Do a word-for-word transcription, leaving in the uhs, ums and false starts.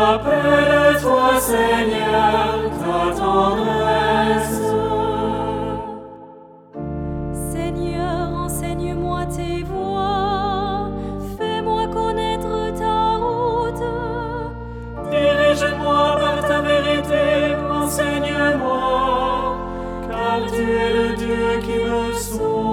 Rappelle-toi, Seigneur, ta tendresse. Seigneur, enseigne-moi tes voies, fais-moi connaître ta route. Dirige-moi par ta vérité, enseigne-moi, car tu es le Dieu qui me sauve.